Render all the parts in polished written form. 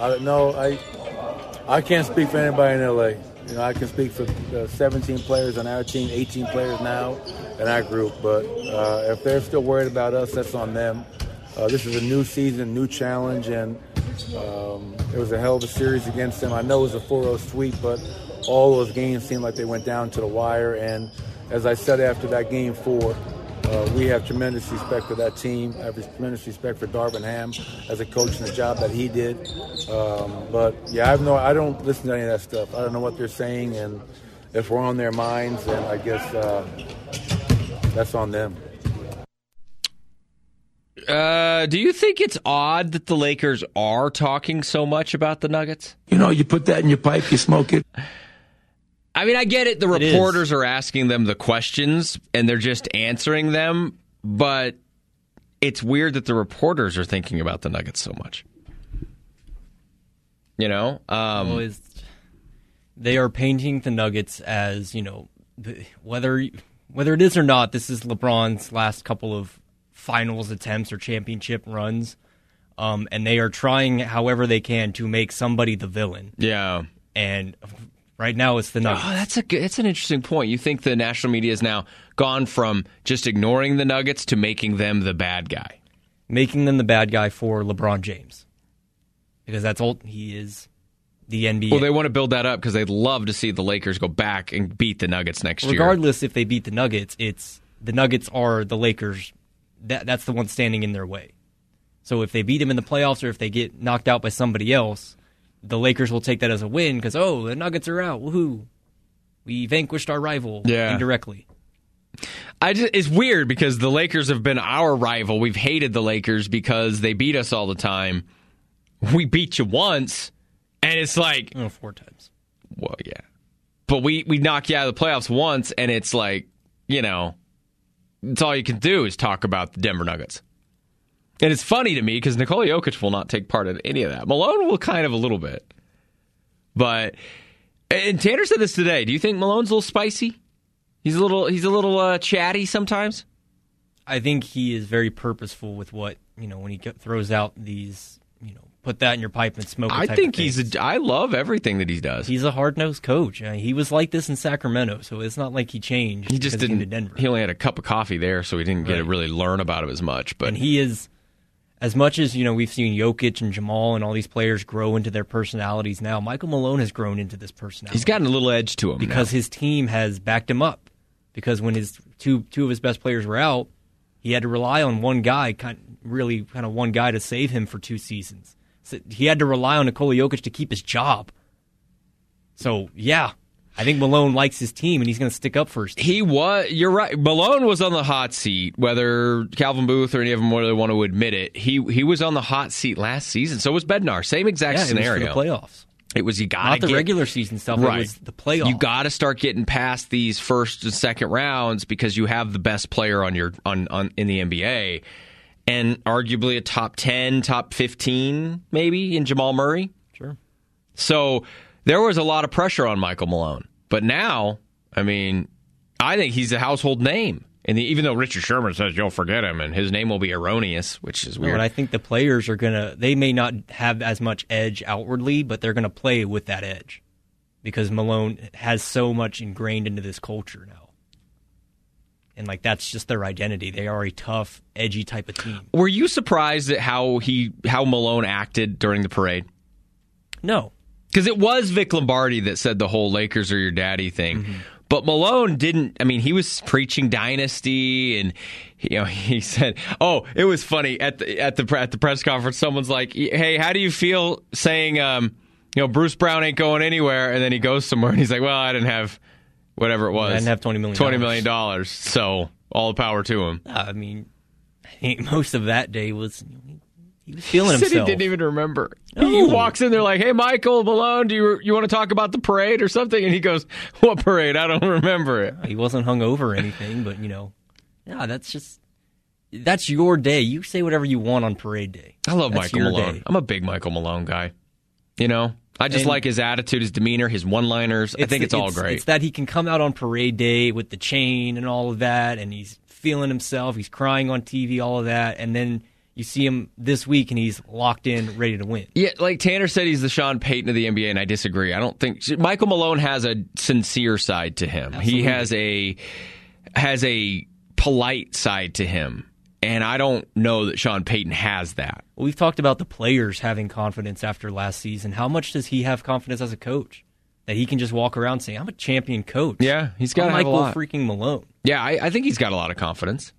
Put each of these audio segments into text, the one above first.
I can't speak for anybody in LA. I can speak for 17 players on our team, 18 players now in our group. But if they're still worried about us, that's on them. This is a new season, new challenge, and it was a hell of a series against them. I know it was a 4-0 sweep, but all those games seemed like they went down to the wire. And as I said after that Game 4, we have tremendous respect for that team. I have tremendous respect for Darvin Ham as a coach and the job that he did. But yeah, I don't listen to any of that stuff. I don't know what they're saying, and if we're on their minds, then I guess that's on them. Do you think it's odd that the Lakers are talking so much about the Nuggets? You put that in your pipe, you smoke it. I mean, I get it. The reporters are asking them the questions, and they're just answering them. But it's weird that the reporters are thinking about the Nuggets so much. They are painting the Nuggets as, whether it is or not, this is LeBron's last couple of finals attempts or championship runs. And they are trying however they can to make somebody the villain. Yeah. And right now, it's the Nuggets. Oh, that's an interesting point. You think the national media has now gone from just ignoring the Nuggets to making them the bad guy? Making them the bad guy for LeBron James. Because he is the NBA. Well, they want to build that up because they'd love to see the Lakers go back and beat the Nuggets next year. Regardless if they beat the Nuggets, the Nuggets are the Lakers. That's the one standing in their way. So if they beat them in the playoffs or if they get knocked out by somebody else, the Lakers will take that as a win because, the Nuggets are out. Woohoo. We vanquished our rival indirectly. It's weird because the Lakers have been our rival. We've hated the Lakers because they beat us all the time. We beat you once, and it's like... 4 times. Well, yeah. But we knock you out of the playoffs once, and it's like, it's all you can do is talk about the Denver Nuggets. And it's funny to me because Nikola Jokic will not take part in any of that. Malone will kind of a little bit. But, and Tanner said this today. Do you think Malone's a little spicy? He's a little chatty sometimes? I think he is very purposeful with what, when he throws out these, put that in your pipe and smoke it. I think I love everything that he does. He's a hard-nosed coach. He was like this in Sacramento, so it's not like he changed. He just didn't. To Denver. He only had a cup of coffee there, so he didn't get to really learn about it as much. But and he is, as much as we've seen Jokic and Jamal and all these players grow into their personalities now. Michael Malone has grown into this personality. He's gotten a little edge to him because his team has backed him up. Because when his two of his best players were out, he had to rely on one guy, kind of one guy to save him for 2 seasons. So he had to rely on Nikola Jokic to keep his job. So, yeah, I think Malone likes his team, and he's going to stick up for his team. You're right. Malone was on the hot seat, whether Calvin Booth or any of them really want to admit it. He was on the hot seat last season. So was Bednar. Same exact scenario. It was for the playoffs. It was not the regular season stuff. Right. It was the playoffs. You got to start getting past these first and second rounds because you have the best player in the NBA. And arguably a top 10, top 15, maybe, in Jamal Murray. Sure. So there was a lot of pressure on Michael Malone. But now, I think he's a household name. And even though Richard Sherman says you'll forget him and his name will be erroneous, which is weird. And I think the players are they may not have as much edge outwardly, but they're going to play with that edge. Because Malone has so much ingrained into this culture now. And that's just their identity. They are a tough, edgy type of team. Were you surprised at how Malone acted during the parade? No. Because it was Vic Lombardi that said the whole Lakers are your daddy thing. Mm-hmm. But Malone didn't. He was preaching dynasty, and he said, "Oh, it was funny at the press conference. Someone's like, hey, how do you feel saying, Bruce Brown ain't going anywhere?" And then he goes somewhere, and he's like, "Well, I didn't have whatever it was. I didn't have $20 million. $20 million. So all the power to him." I think most of that day was he was feeling himself. He didn't even remember. No. He walks in there like, "Hey, Michael Malone, do you want to talk about the parade or something?" And he goes, "What parade? I don't remember it." He wasn't hungover or anything, but that's your day. You say whatever you want on parade day. I love Michael Malone. Day. I'm a big Michael Malone guy. I just like his attitude, his demeanor, his one-liners. I think it's all great. It's that he can come out on parade day with the chain and all of that, and he's feeling himself. He's crying on TV, all of that, and then you see him this week and he's locked in, ready to win. Yeah, like Tanner said, he's the Sean Payton of the NBA, and I disagree. I don't think Michael Malone has a sincere side to him. Absolutely. He has a polite side to him, and I don't know that Sean Payton has that. Well, we've talked about the players having confidence after last season. How much does he have confidence as a coach? That he can just walk around saying, I'm a champion coach. Yeah, he's got to have a lot. Michael freaking Malone. Yeah, I think he's got a lot of confidence.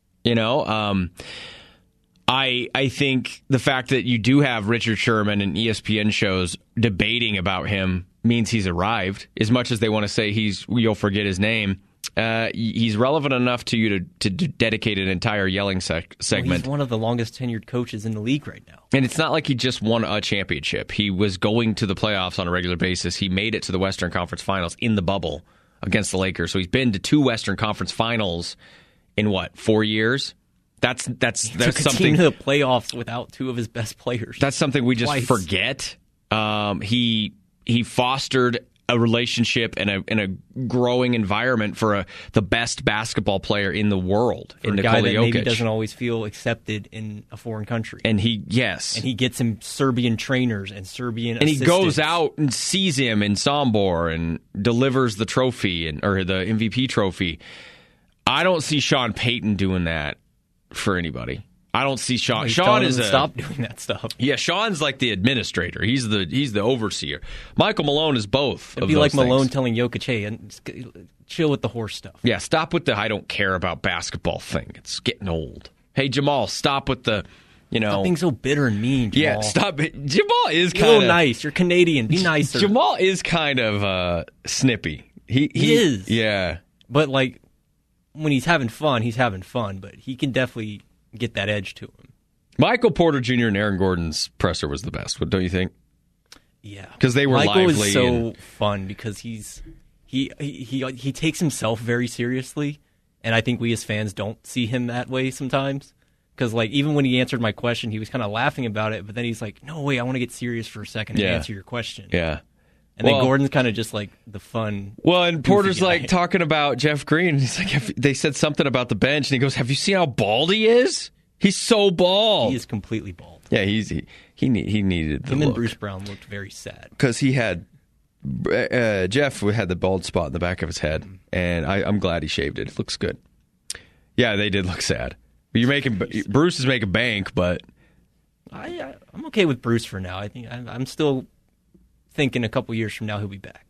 I think the fact that you do have Richard Sherman and ESPN shows debating about him means he's arrived. As much as they want to say you'll forget his name, he's relevant enough to you to dedicate an entire yelling segment. Well, he's one of the longest tenured coaches in the league right now. And it's not like he just won a championship. He was going to the playoffs on a regular basis. He made it to the Western Conference Finals in the bubble against the Lakers. So he's been to 2 Western Conference Finals in 4 years? That's took something a team to the playoffs without 2 of his best players. That's something we just Twice. forget. He fostered a relationship and a growing environment for the best basketball player in the world, for in a Nikola guy that Jokic. maybe doesn't always feel accepted in a foreign country. And he gets him Serbian trainers and Serbian and assistants. he goes out and sees him in Sombor and delivers the trophy or the MVP trophy. I don't see Sean Payton doing that for anybody. I don't see Sean. He's Sean telling is him to stop doing that stuff. Yeah, Sean's like the administrator. He's the overseer. Michael Malone is both. It'd be like Malone telling Jokic, "Hey, and chill with the horse stuff." Yeah, stop with the "I don't care about basketball" thing. It's getting old. Hey, Jamal, stop with the, Stop being so bitter and mean, Jamal. Yeah, stop it. Jamal is Be a kind little of nice. You're Canadian. Be nicer. Jamal is kind of snippy. He is. Yeah, but like when he's having fun, But he can definitely get that edge to him. Michael Porter Jr. and Aaron Gordon's presser was the best, don't you think? Yeah, because they were Michael lively. Is so fun because he takes himself very seriously, and I think we as fans don't see him that way sometimes. Because like even when he answered my question, he was kind of laughing about it, but then he's like, "No, wait, I want to get serious for a second and answer your question." Yeah. And then Gordon's kind of just like the fun. Well, and Porter's guy. Like talking about Jeff Green. He's like, they said something about the bench, and he goes, "Have you seen how bald he is? He's so bald. He is completely bald." Yeah, he needed the Him look. and Bruce Brown looked very sad because he had Jeff had the bald spot in the back of his head, and I'm glad he shaved it. It looks good. Yeah, they did look sad. Bruce is making bank, but I'm okay with Bruce for now. I think I'm still thinking a couple years from now he'll be back.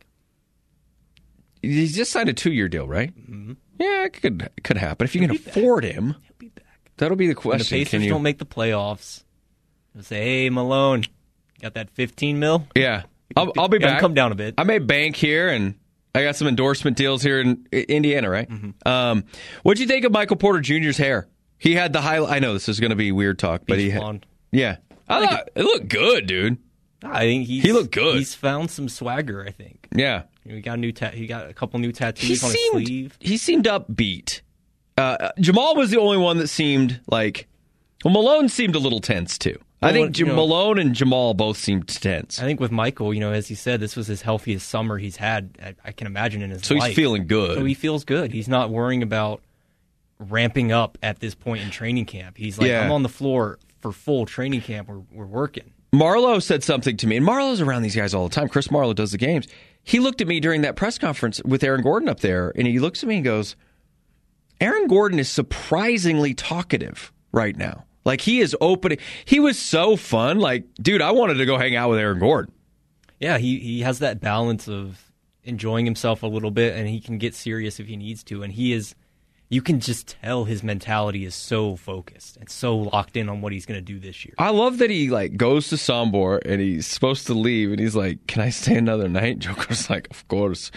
He's just signed a 2-year deal, right? Mm-hmm. Yeah, it could happen if you can afford him. He'll be back. That'll be the question. When the Pacers don't make the playoffs, they'll say, "Hey, Malone, got that $15 million?" Yeah, I'll be back. Come down a bit. I made bank here, and I got some endorsement deals here in Indiana, right? Mm-hmm. What'd you think of Michael Porter Jr.'s hair? He had the highlight. I know this is going to be weird talk, but he had. Blonde. Yeah, I thought it looked good, dude. I think he looked good. He's found some swagger, I think. Yeah, he got a couple new tattoos on his sleeve. He seemed upbeat. Jamal was the only one that seemed like. Well, Malone seemed a little tense too. I think Malone and Jamal both seemed tense. I think with Michael, as he said, this was his healthiest summer he's had. I can imagine in his life. So he's feeling good. So he feels good. He's not worrying about ramping up at this point in training camp. He's like, I'm on the floor for full training camp. We're working. Marlo said something to me, and Marlo's around these guys all the time. Chris Marlo does the games. He looked at me during that press conference with Aaron Gordon up there, and he looks at me and goes, Aaron Gordon is surprisingly talkative right now. Like, he is opening. He was so fun. Like, dude, I wanted to go hang out with Aaron Gordon. Yeah, he has that balance of enjoying himself a little bit, and he can get serious if he needs to. And you can just tell his mentality is so focused and so locked in on what he's going to do this year. I love that he goes to Sombor and he's supposed to leave, and he's like, "Can I stay another night?" Joker's like, "Of course."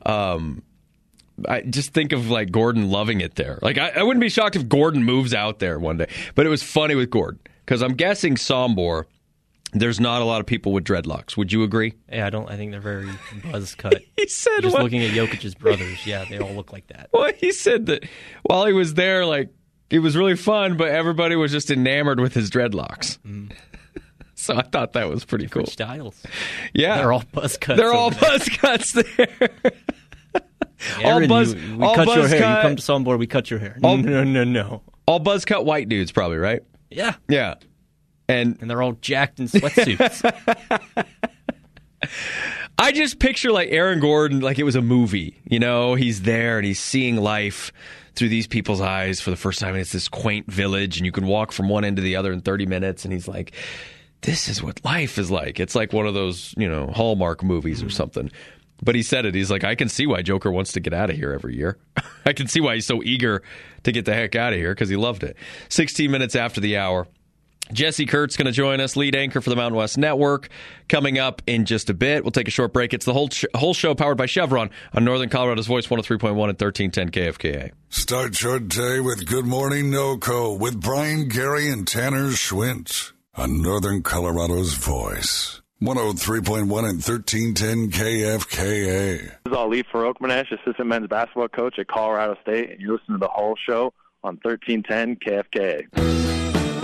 I just think of Gordon loving it there. I wouldn't be shocked if Gordon moves out there one day. But it was funny with Gordon because I'm guessing Sombor, there's not a lot of people with dreadlocks. Would you agree? Yeah, I think they're very buzz cut. He said, just looking at Jokic's brothers, yeah, they all look like that. Well, he said that while he was there, it was really fun, but everybody was just enamored with his dreadlocks. Mm. So I thought that was pretty cool. Styles. Yeah, they're all buzz cuts. They're all buzz cuts there. Aaron, we cut your hair. You come to Sombor, we cut your hair. No. All buzz cut white dudes, probably, right? Yeah. Yeah. And they're all jacked in sweatsuits. I just picture like Aaron Gordon like it was a movie. You know, he's there and he's seeing life through these people's eyes for the first time. And it's this quaint village, and you can walk from one end to the other in 30 minutes. And he's like, this is what life is like. It's like one of those, Hallmark movies or something. But he said it. He's like, I can see why Joker wants to get out of here every year. I can see why he's so eager to get the heck out of here, because he loved it. 16 minutes after the hour. Jesse Kurtz going to join us, lead anchor for the Mountain West Network, coming up in just a bit. We'll take a short break. It's the whole show powered by Chevron on Northern Colorado's Voice 103.1 and 1310 KFKA. Start your day with Good Morning NoCo with Brian, Gary, and Tanner Schwint on Northern Colorado's Voice 103.1 and 1310 KFKA. This is Ali Farokhmanesh, assistant men's basketball coach at Colorado State, and you're listening to the whole show on 1310 KFKA.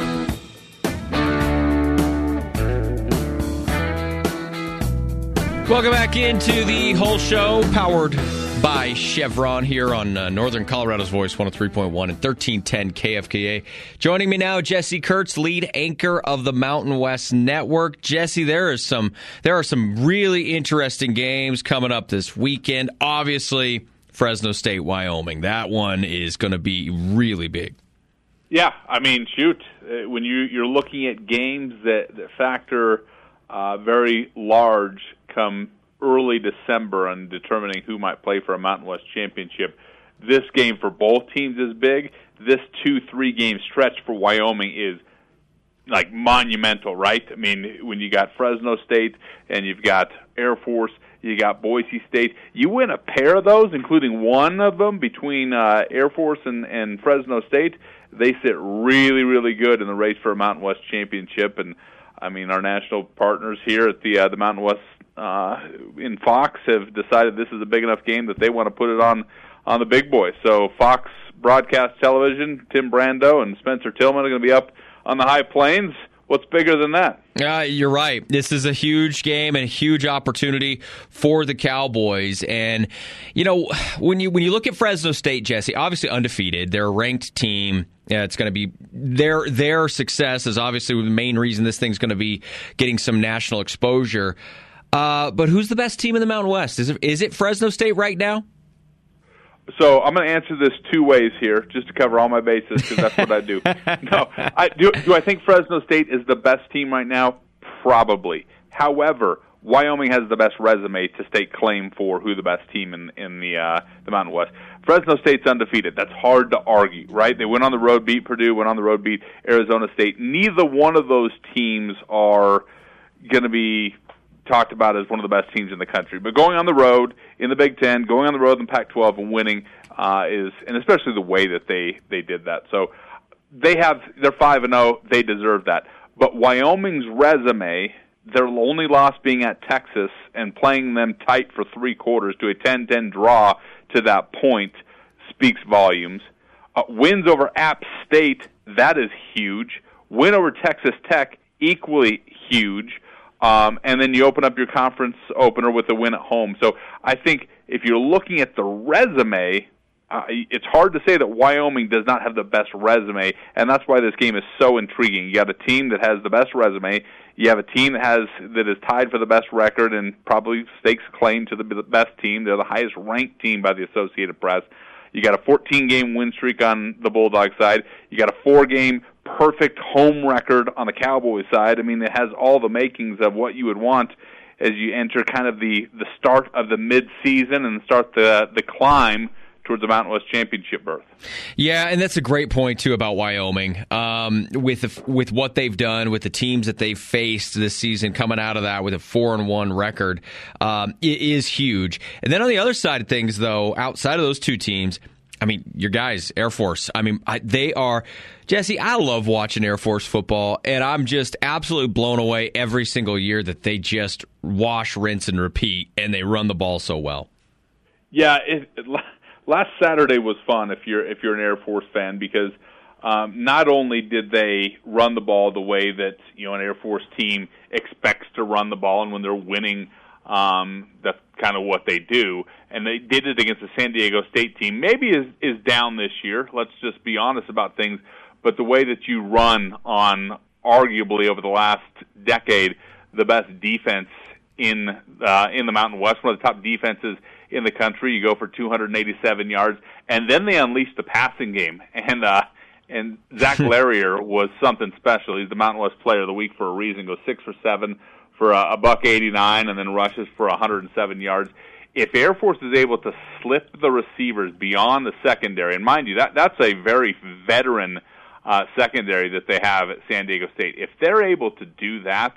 Welcome back into the whole show, powered by Chevron here on Northern Colorado's Voice 103.1 and 1310 KFKA. Joining me now, Jesse Kurtz, lead anchor of the Mountain West Network. Jesse, there are some really interesting games coming up this weekend. Obviously, Fresno State, Wyoming. That one is going to be really big. Yeah, I mean, shoot, when you're looking at games that factor very large come early December on determining who might play for a Mountain West championship, this game for both teams is big. This 2-3 game stretch for Wyoming is like monumental, right? I mean, when you got Fresno State and you've got Air Force, you got Boise State, you win a pair of those, including one of them between Air Force and Fresno State, they sit really, really good in the race for a Mountain West championship. And I mean, our national partners here at the Mountain West in Fox have decided this is a big enough game that they want to put it on the big boys. So Fox Broadcast Television, Tim Brando and Spencer Tillman are going to be up on the high plains. What's bigger than that? You're right. This is a huge game and a huge opportunity for the Cowboys. And, when you look at Fresno State, Jesse, obviously undefeated. They're a ranked team. Yeah, it's going to be their success is obviously the main reason this thing's going to be getting some national exposure. But who's the best team in the Mountain West? Is it Fresno State right now? So I'm going to answer this two ways here, just to cover all my bases, because that's what I do. No, do I think Fresno State is the best team right now? Probably. However, Wyoming has the best resume to stake claim for who the best team in the Mountain West. Fresno State's undefeated. That's hard to argue, right? They went on the road, beat Purdue, went on the road, beat Arizona State. Neither one of those teams are going to be talked about as one of the best teams in the country. But going on the road in the Big Ten, going on the road in the Pac-12 and winning and especially the way that they did that. So they're 5-0. They deserve that. But Wyoming's resume, their only loss being at Texas and playing them tight for 3 quarters to a 10-10 draw to that point, speaks volumes. Wins over App State, that is huge. Win over Texas Tech, equally huge. And then you open up your conference opener with a win at home. So I think if you're looking at the resume, it's hard to say that Wyoming does not have the best resume, and that's why this game is so intriguing. You got a team that has the best resume. You have a team that is tied for the best record and probably stakes claim to the best team. They're the highest ranked team by the Associated Press. You got a 14-game win streak on the Bulldog side. You got a 4-game perfect home record on the Cowboys side. I mean, it has all the makings of what you would want as you enter kind of the start of the mid-season and start the climb towards the Mountain West Championship berth. Yeah, and that's a great point, too, about Wyoming. With what they've done, with the teams that they've faced this season, coming out of that with a 4-1 record, it is huge. And then on the other side of things, though, outside of those two teams, I mean, your guys, Air Force, I mean, they are... Jesse, I love watching Air Force football, and I'm just absolutely blown away every single year that they just wash, rinse, and repeat, and they run the ball so well. Yeah, last Saturday was fun if you're an Air Force fan, because not only did they run the ball the way that an Air Force team expects to run the ball, and when they're winning, that's kind of what they do, and they did it against the San Diego State team. Maybe is down this year. Let's just be honest about things. but the way that you run on arguably over the last decade the best defense in the Mountain West, one of the top defenses in the country. You go for 287 yards, and then they unleashed the passing game. And Zach Larrier was something special. He's the Mountain West Player of the Week for a reason. Goes 6 for 7 for a $189, and then rushes for 107 yards. If Air Force is able to slip the receivers beyond the secondary, and mind you, that's a very veteran secondary that they have at San Diego State. If they're able to do that,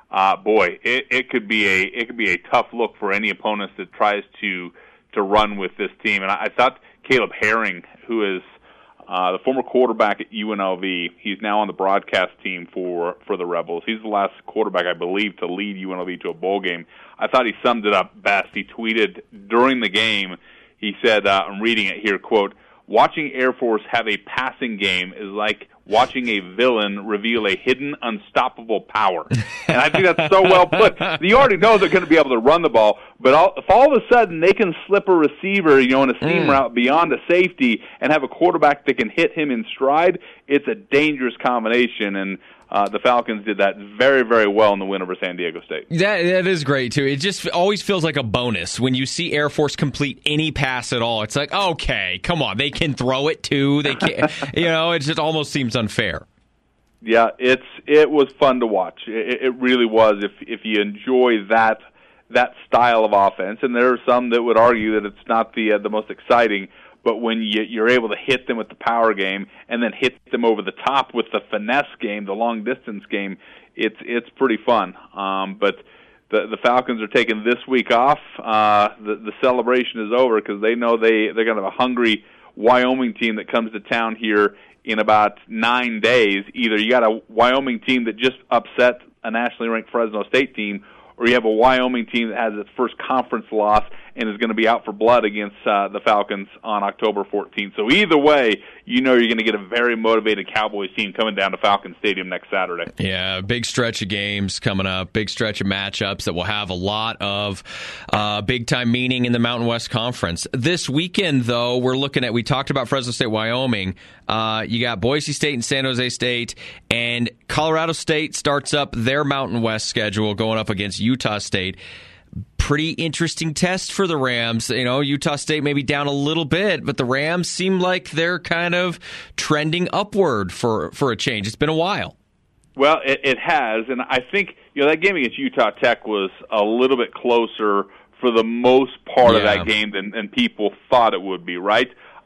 boy, it could be a tough look for any opponents that tries to run with this team. And I thought Caleb Herring, who is the former quarterback at UNLV, he's now on the broadcast team for the Rebels. He's the last quarterback, I believe, to lead UNLV to a bowl game. I thought he summed it up best. He tweeted during the game, he said, I'm reading it here, quote, "Watching Air Force have a passing game is like watching a villain reveal a hidden, unstoppable power." And I think that's so well put. You already know they're going to be able to run the ball, but if all of a sudden they can slip a receiver, in a seam route beyond a safety and have a quarterback that can hit him in stride, it's a dangerous combination. And the Falcons did that very, very well in the win over San Diego State. That is great, too. It just always feels like a bonus when you see Air Force complete any pass at all. It's like, okay, come on, they can throw it, too. They can, it just almost seems unfair. Yeah, it was fun to watch. It really was. If you enjoy that style of offense, and there are some that would argue that it's not the most exciting, but when you're able to hit them with the power game and then hit them over the top with the finesse game, the long distance game, it's pretty fun. But the Falcons are taking this week off. The celebration is over because they know they're going to have a hungry Wyoming team that comes to town here in about 9 days. Either you got a Wyoming team that just upset a nationally ranked Fresno State team, or you have a Wyoming team that has its first conference loss and is going to be out for blood against the Falcons on October 14th. So either way, you're going to get a very motivated Cowboys team coming down to Falcon Stadium next Saturday. Yeah, big stretch of games coming up, big stretch of matchups that will have a lot of big-time meaning in the Mountain West Conference. This weekend, though, we talked about Fresno State, Wyoming. You got Boise State and San Jose State, and Colorado State starts up their Mountain West schedule going up against Utah State. Pretty interesting test for the Rams. Utah State maybe down a little bit, but the Rams seem like they're kind of trending upward for a change. It's been a while. Well, it has, and I think that game against Utah Tech was a little bit closer for the most part of that game than people thought it would be, right?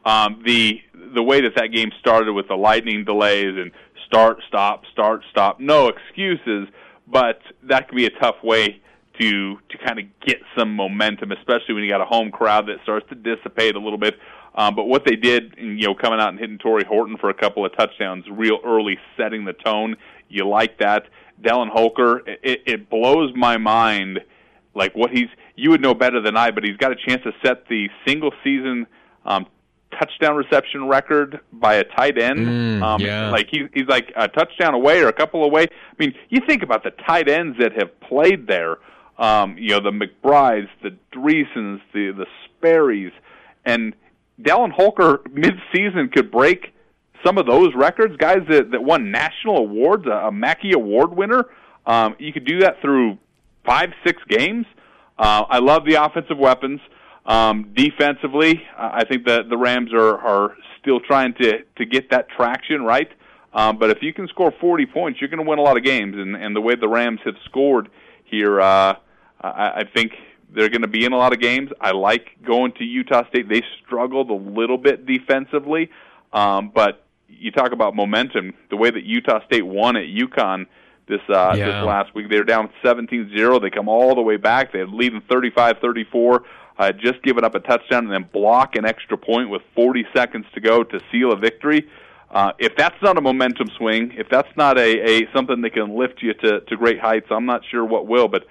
The way that game started with the lightning delays and start, stop, no excuses, but that could be a tough way to kind of get some momentum, especially when you got a home crowd that starts to dissipate a little bit. But what they did, coming out and hitting Torrey Horton for a couple of touchdowns real early, setting the tone, you like that. Dallin Holker, it blows my mind, like you would know better than I, but he's got a chance to set the single-season touchdown reception record by a tight end. Like he's like a touchdown away or a couple away. I mean, you think about the tight ends that have played there. The McBrides, the Dreesens, the Sperrys, and Dallin Holker mid-season could break some of those records. Guys that won national awards, a Mackey Award winner. You could do that through 5-6 games. I love the offensive weapons. Defensively, I think that the Rams are still trying to get that traction right. But if you can score 40 points, you're going to win a lot of games. And the way the Rams have scored here, I think they're going to be in a lot of games. I like going to Utah State. They struggled a little bit defensively, but you talk about momentum. The way that Utah State won at UConn this last week, they were down 17-0. They come all the way back. They had leading 35-34. Just given up a touchdown and then block an extra point with 40 seconds to go to seal a victory. If that's not a momentum swing, if that's not a something that can lift you to great heights, I'm not sure what will. But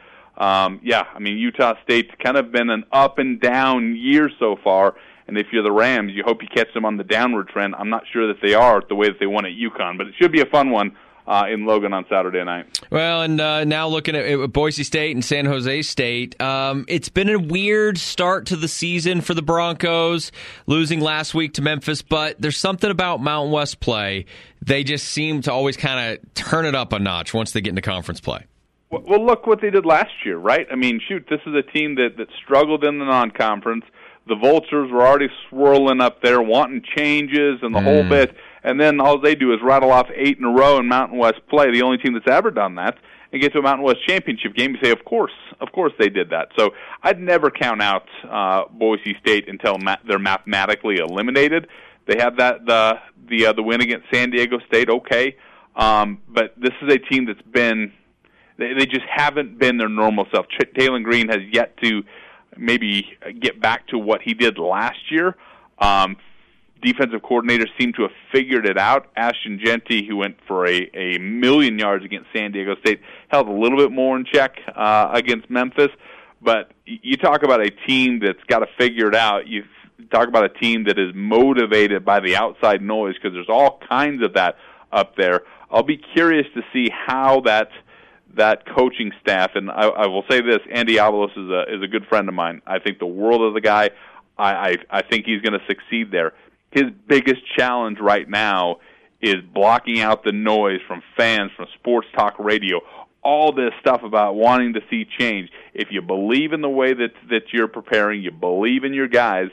Utah State's kind of been an up and down year so far. And if you're the Rams, you hope you catch them on the downward trend. I'm not sure that they are the way that they won at UConn, but it should be a fun one in Logan on Saturday night. Well, and now looking at Boise State and San Jose State, it's been a weird start to the season for the Broncos, losing last week to Memphis, but there's something about Mountain West play. They just seem to always kind of turn it up a notch once they get into conference play. Well, look what they did last year, right? I mean, shoot, this is a team that struggled in the non-conference. The Vultures were already swirling up there, wanting changes and the whole bit, and then all they do is rattle off 8 in a row in Mountain West play, the only team that's ever done that, and get to a Mountain West championship game. You say, of course they did that. So I'd never count out Boise State until they're mathematically eliminated. They have that the win against San Diego State, okay, but this is a team that's been. They just haven't been their normal self. Taylor Green has yet to maybe get back to what he did last year. Defensive coordinators seem to have figured it out. Ashton Genty, who went for a million yards against San Diego State, held a little bit more in check against Memphis. But you talk about a team that's got to figure it out. You talk about a team that is motivated by the outside noise, because there's all kinds of that up there. I'll be curious to see how that coaching staff, and I will say this, Andy Avalos is a good friend of mine. I think the world of the guy. I think he's going to succeed there. His biggest challenge right now is blocking out the noise from fans, from sports talk radio, all this stuff about wanting to see change. If you believe in the way that you're preparing, you believe in your guys,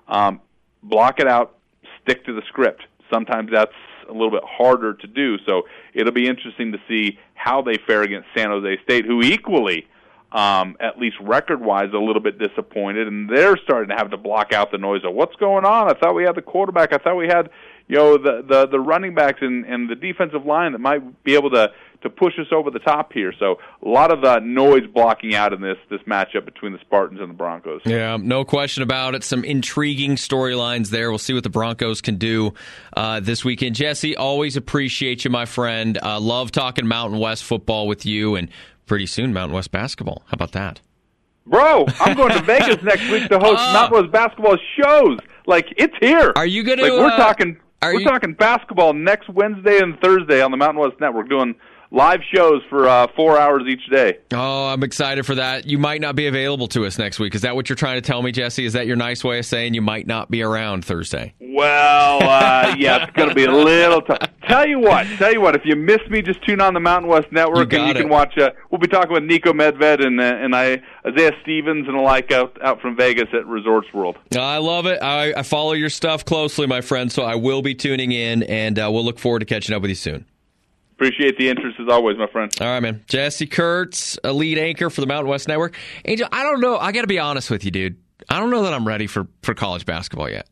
block it out, stick to the script. Sometimes that's a little bit harder to do, so it'll be interesting to see how they fare against San Jose State, who equally, at least record-wise, a little bit disappointed, and they're starting to have to block out the noise of what's going on. I thought we had the quarterback. I thought we had, the running backs and the defensive line that might be able to push us over the top here. So a lot of noise blocking out in this matchup between the Spartans and the Broncos. Yeah, no question about it. Some intriguing storylines there. We'll see what the Broncos can do this weekend. Jesse, always appreciate you, my friend. Love talking Mountain West football with you, and pretty soon Mountain West basketball. How about that? Bro, I'm going to Vegas next week to host Mountain West basketball shows. Like, it's here. Are you going to... We're talking basketball next Wednesday and Thursday on the Mountain West Network, doing live shows for 4 hours each day. Oh, I'm excited for that. You might not be available to us next week. Is that what you're trying to tell me, Jesse? Is that your nice way of saying you might not be around Thursday? Well, yeah, it's going to be a little tough. Tell you what, if you miss me, just tune on the Mountain West Network, and you can watch. We'll be talking with Nico Medved and Isaiah Stevens and the like out from Vegas at Resorts World. I love it. I follow your stuff closely, my friend, so I will be tuning in, and we'll look forward to catching up with you soon. Appreciate the interest as always, my friend. All right, man. Jesse Kurtz, a lead anchor for the Mountain West Network. Angel, I don't know. I got to be honest with you, dude. I don't know that I'm ready for college basketball yet.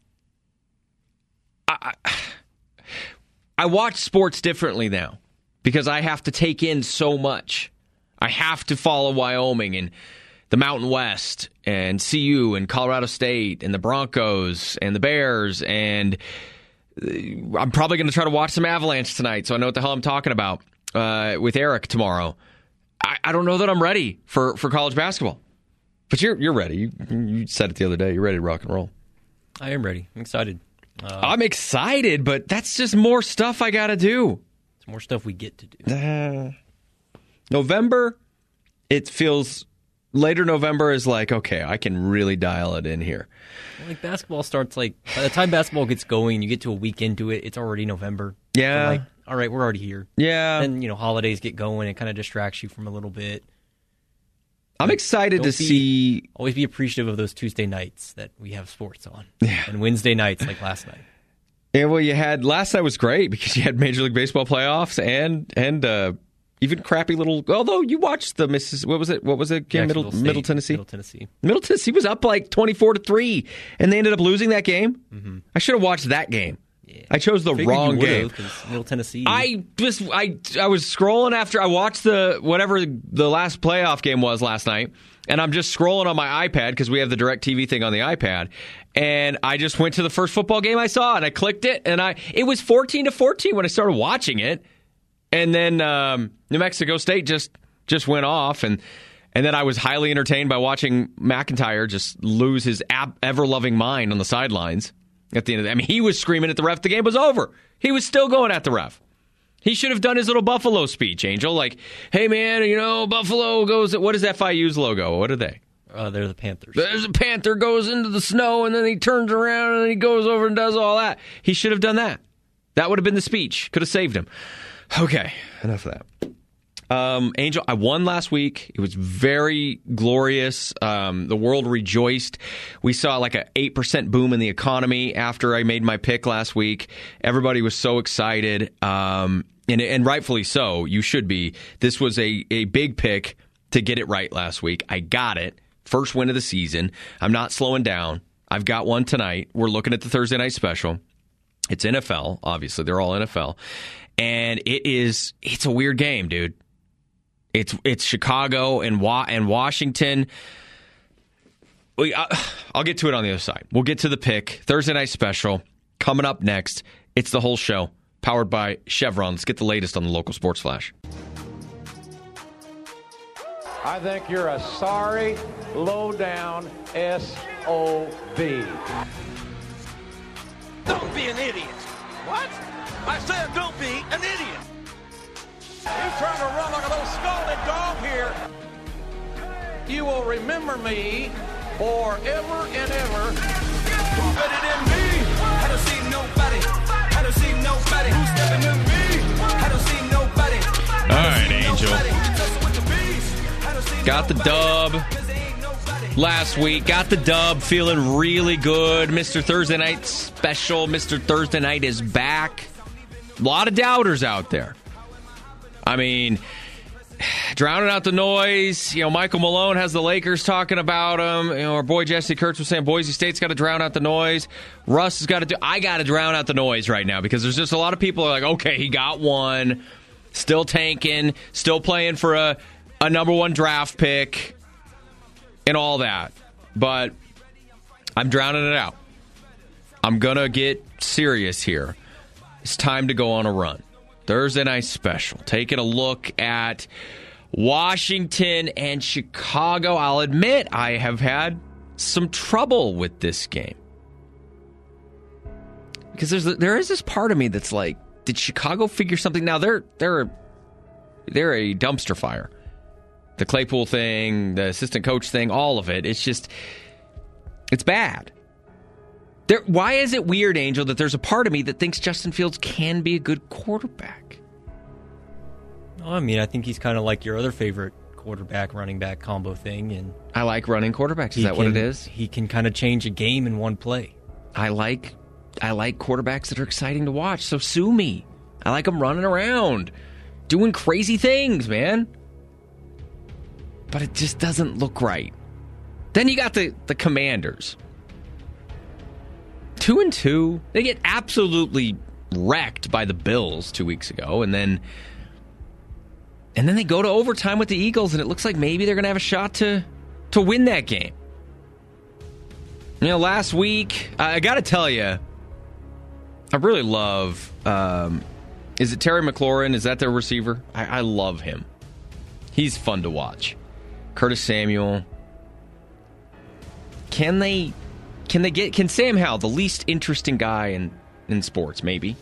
I watch sports differently now because I have to take in so much. I have to follow Wyoming and the Mountain West and CU and Colorado State and the Broncos and the Bears, and I'm probably going to try to watch some Avalanche tonight, so I know what the hell I'm talking about with Eric tomorrow. I don't know that I'm ready for college basketball. But you're ready. You said it the other day. You're ready to rock and roll. I am ready. I'm excited. I'm excited, but that's just more stuff I got to do. It's more stuff we get to do. November, it feels... Later November is like, okay, I can really dial it in here. Well, like basketball starts, like, by the time basketball gets going, you get to a week into it, it's already November. Yeah. So like, all right, we're already here. Yeah. Then, holidays get going, it kind of distracts you from a little bit. I'm excited to see... Always be appreciative of those Tuesday nights that we have sports on. Yeah. And Wednesday nights, like last night. Yeah, well, last night was great because you had Major League Baseball playoffs and even crappy little... Although you watched the what was it game? Middle Tennessee? Middle Tennessee was up like 24-3, and they ended up losing that game. Mm-hmm. I should have watched that game. Yeah. I chose the wrong game. Middle Tennessee. I was scrolling after I watched whatever the last playoff game was last night, and I'm just scrolling on my iPad because we have the DirecTV thing on the iPad, and I just went to the first football game I saw, and I clicked it, and it was 14-14 when I started watching it. And then New Mexico State just went off, and then I was highly entertained by watching McIntyre just lose his ever-loving mind on the sidelines at the end of it. I mean, he was screaming at the ref. The game was over. He was still going at the ref. He should have done his little Buffalo speech, Angel. Like, hey, man, Buffalo goes... What is FIU's logo? What are they? They're the Panthers. There's a panther goes into the snow, and then he turns around, and then he goes over and does all that. He should have done that. That would have been the speech. Could have saved him. Okay, enough of that. Angel, I won last week. It was very glorious. The world rejoiced. We saw like an 8% boom in the economy after I made my pick last week. Everybody was so excited, and rightfully so. You should be. This was a big pick to get it right last week. I got it. First win of the season. I'm not slowing down. I've got one tonight. We're looking at the Thursday night special. It's NFL, obviously. They're all NFL. And it's a weird game, dude. It's Chicago and Washington. I'll get to it on the other side. We'll get to the pick. Thursday night special coming up next. It's the whole show, powered by Chevron. Let's get the latest on the local sports flash. I think you're a sorry, low-down SOB. Don't be an idiot. What? I said don't be an idiot. You're trying to run like a little scalded dog here. You will remember me forever and ever. Better than me. I don't see nobody. I don't see nobody who's stepping to me. I don't see nobody. All right, Angel. Got the dub last week. Got the dub. Feeling really good. Mr. Thursday Night Special. Mr. Thursday Night is back. A lot of doubters out there. I mean, drowning out the noise. Michael Malone has the Lakers talking about him. Our boy Jesse Kurtz was saying Boise State's got to drown out the noise. Russ has got to do. I got to drown out the noise right now because there's just a lot of people who are like, okay, he got one. Still tanking. Still playing for a number one draft pick and all that. But I'm drowning it out. I'm going to get serious here. It's time to go on a run. Thursday night special. Taking a look at Washington and Chicago. I'll admit I have had some trouble with this game. Because there is this part of me that's like, did Chicago figure something? Now, they're a dumpster fire. The Claypool thing, the assistant coach thing, all of it. It's bad. Why is it weird, Angel, that there's a part of me that thinks Justin Fields can be a good quarterback? I mean, I think he's kind of like your other favorite quarterback, running back combo thing. And I like running quarterbacks. Is that what it is? He can kind of change a game in one play. I like quarterbacks that are exciting to watch, so sue me. I like them running around, doing crazy things, man. But it just doesn't look right. Then you got the Commanders. 2-2. They get absolutely wrecked by the Bills 2 weeks ago, and then they go to overtime with the Eagles, and it looks like maybe they're going to have a shot to win that game. Last week, I got to tell you, I really love, is it Terry McLaurin? Is that their receiver? I love him. He's fun to watch. Curtis Samuel. Can Sam Howell, the least interesting guy in sports, maybe?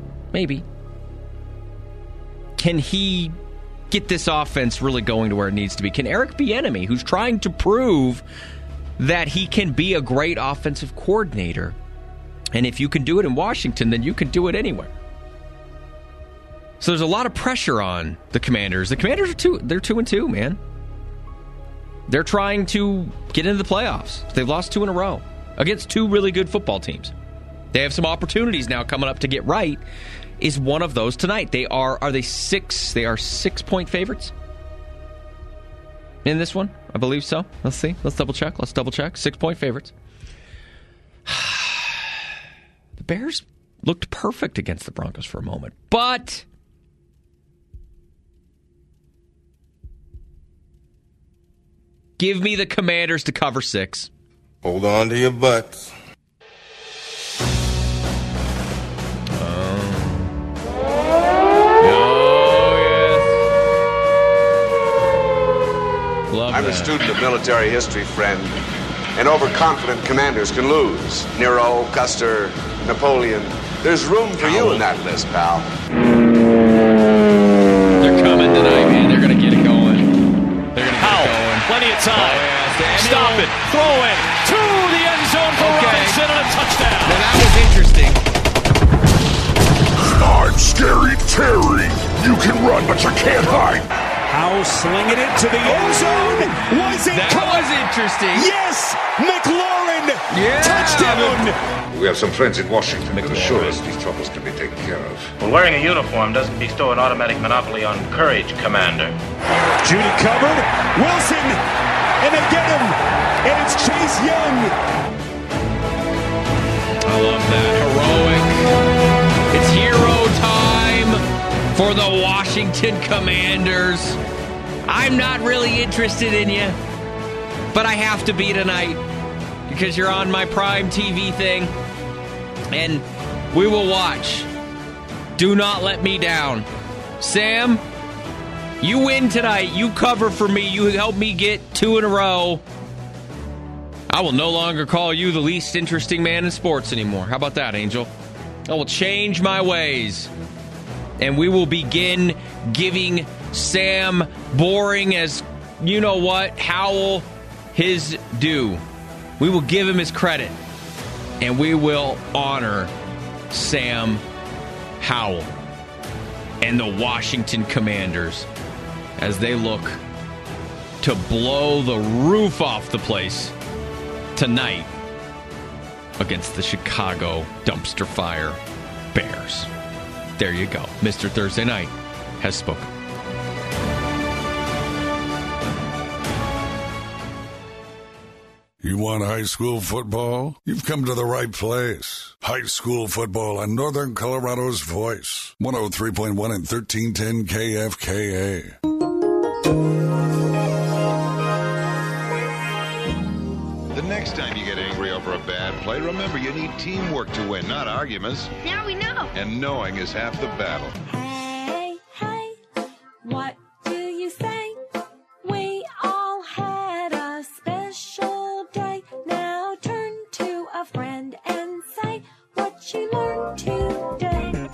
Can he get this offense really going to where it needs to be? Can Eric Bieniemy, who's trying to prove that he can be a great offensive coordinator, and if you can do it in Washington, then you can do it anywhere. So there's a lot of pressure on the Commanders. The Commanders they're 2-2, man. They're trying to get into the playoffs. They've lost 2 in a row against 2 really good football teams. They have some opportunities now coming up to get right. Is one of those tonight. They are they 6? They are 6-point favorites in this one. I believe so. Let's see. Let's double check. 6-point favorites. The Bears looked perfect against the Broncos for a moment, but give me the Commanders to cover 6. Hold on to your butts. I'm a student of military history, friend, and overconfident commanders can lose. Nero, Custer, Napoleon. There's room for you in that list, pal. They're coming tonight, man. They're going to get it going. They're going to get it going. Plenty of time. Stop it. Throw it. To the end zone for Robinson and a touchdown. Now that was interesting. I'm Scary Terry. You can run, but you can't hide. Howell slinging it to the end zone. Was it That caught? was interesting. Yes, McLaurin. Yeah. Touchdown. We have some friends in Washington that assure us these troubles can be taken care of. Well, wearing a uniform doesn't bestow an automatic monopoly on courage, Commander. Judy covered. Wilson. And they get him. And it's Chase Young. I love that. Heroic. It's hero time for the Washington Commanders. I'm not really interested in you, but I have to be tonight because you're on my Prime TV thing, and we will watch. Do not let me down. Sam, you win tonight. You cover for me. You help me get 2 in a row. I will no longer call you the least interesting man in sports anymore. How about that, Angel? I will change my ways. And we will begin giving Sam Boring as, you know what, Howell his due. We will give him his credit. And we will honor Sam Howell and the Washington Commanders as they look to blow the roof off the place tonight against the Chicago Dumpster Fire Bears. There you go. Mr. Thursday Night has spoken. You want high school football? You've come to the right place. High school football on Northern Colorado's voice. 103.1 and 1310 KFKA. The next time you get angry over a bad play, remember you need teamwork to win, not arguments. Now we know. And knowing is half the battle. Hey, hey, what do you say? We all had a special day. Now turn to a friend and say what you learned today.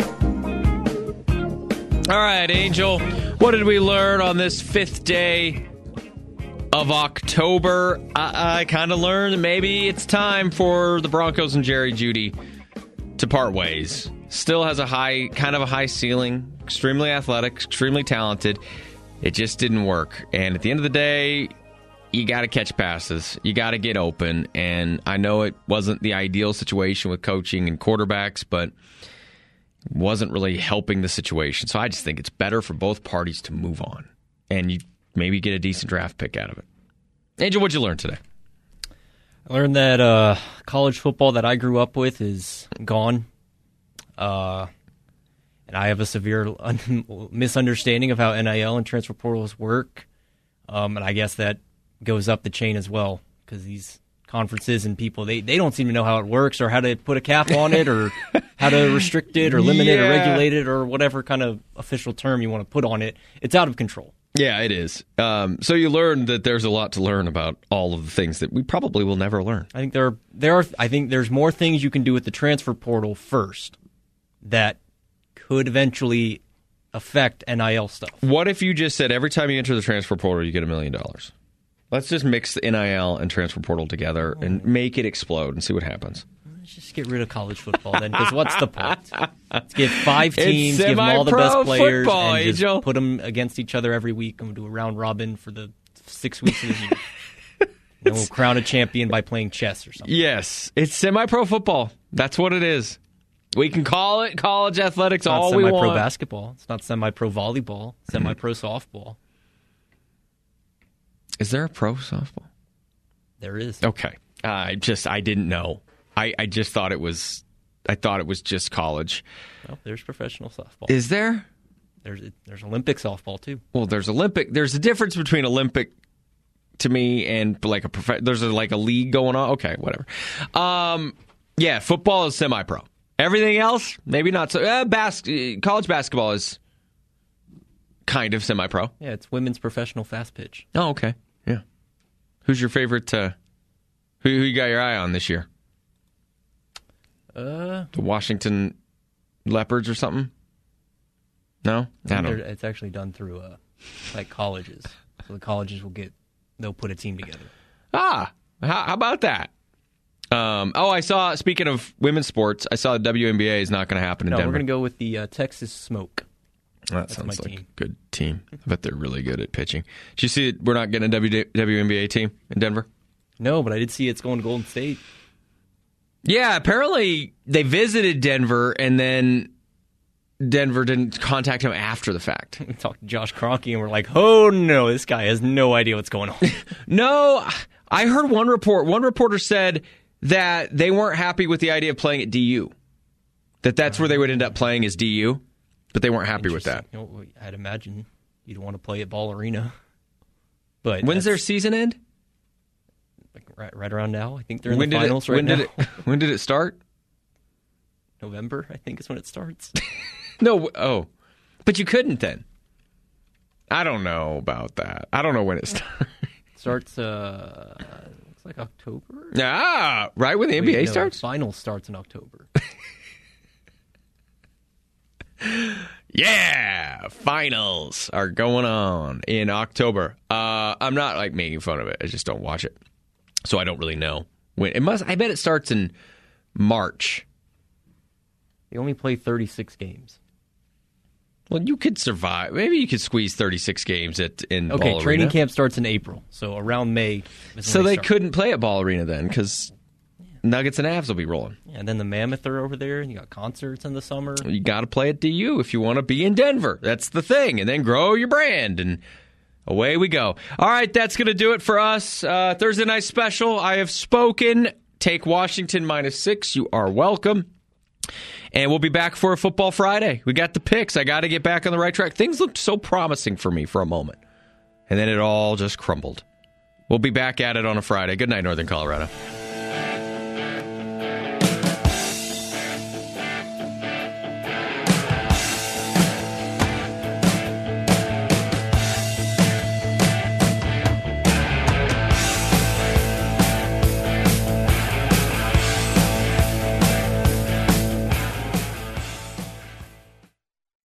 All right, Angel, what did we learn on this 5th day of October? I kind of learned that maybe it's time for the Broncos and Jerry Jeudy to part ways. Still has a high ceiling, extremely athletic, extremely talented. It just didn't work. And at the end of the day, you got to catch passes. You got to get open. And I know it wasn't the ideal situation with coaching and quarterbacks, but wasn't really helping the situation. So I just think it's better for both parties to move on. And you maybe get a decent draft pick out of it. Angel, what'd you learn today? I learned that college football that I grew up with is gone. And I have a severe misunderstanding of how NIL and transfer portals work. And I guess that goes up the chain as well, because these conferences and people, they don't seem to know how it works or how to put a cap on it or how to restrict it or limit it or regulate it or whatever kind of official term you want to put on it. It's out of control. Yeah, it is. So you learned that there's a lot to learn about all of the things that we probably will never learn. I think there are. I think there's more things you can do with the transfer portal first that could eventually affect NIL stuff. What if you just said every time you enter the transfer portal, you get $1 million? Let's just mix the NIL and transfer portal together and make it explode and see what happens. Let's just get rid of college football then, because what's the point? Let's get 5 teams, give them all the best players, football, and just Angel. put them against each other every week and do a round robin for the 6 weeks of the year. And we'll crown a champion by playing chess or something. Yes, it's semi-pro football. That's what it is. We can call it college athletics all we want. It's not semi-pro basketball. It's not semi-pro volleyball. Semi-pro softball. Is there a pro softball? There is. Okay. I didn't know. I just thought it was just college. Well, there's professional softball. Is there? There's Olympic softball too. Well, there's Olympic. There's a difference between Olympic to me and like there's like a league going on. Okay, whatever. Yeah, football is semi-pro. Everything else, maybe not so. College basketball is kind of semi-pro. Yeah, it's women's professional fast pitch. Oh, okay. Yeah. Who's your favorite? Who you got your eye on this year? The Washington Leopards or something? No? I don't. It's actually done through like colleges. So the colleges they'll put a team together. How about that? I saw, speaking of women's sports, I saw the WNBA is not going to happen in Denver. We're going to go with the Texas Smoke. That sounds like a good team. I bet they're really good at pitching. Did you see we're not getting a WNBA team in Denver? No, but I did see it's going to Golden State. Yeah, apparently they visited Denver, and then Denver didn't contact him after the fact. We talked to Josh Kroenke, and we're like, oh, no, this guy has no idea what's going on. No, I heard one reporter said that they weren't happy with the idea of playing at DU, that's where they would end up playing is DU, but they weren't happy with that. You know, I'd imagine you'd want to play at Ball Arena. But when's their season end? Like right around now. I think they're in the finals now. When did it start? November, I think, is when it starts. No, but you couldn't then. I don't know about that. I don't know when it starts. Starts, looks like October. Right when the NBA starts? Finals starts in October. Yeah, finals are going on in October. I'm not like making fun of it. I just don't watch it, so I don't really know when it must. I bet it starts in March. They only play 36 games. Well, you could survive. Maybe you could squeeze 36 games in Ball Arena. Training camp starts in April, so around May. So they couldn't play at Ball Arena then because Nuggets and Avs will be rolling. Yeah, and then the Mammoth are over there, and you got concerts in the summer. You got to play at DU if you want to be in Denver. That's the thing. And then grow your brand, and away we go. All right, that's going to do it for us. Thursday night special. I have spoken. Take Washington -6. You are welcome. And we'll be back for a Football Friday. We got the picks. I got to get back on the right track. Things looked so promising for me for a moment. And then it all just crumbled. We'll be back at it on a Friday. Good night, Northern Colorado.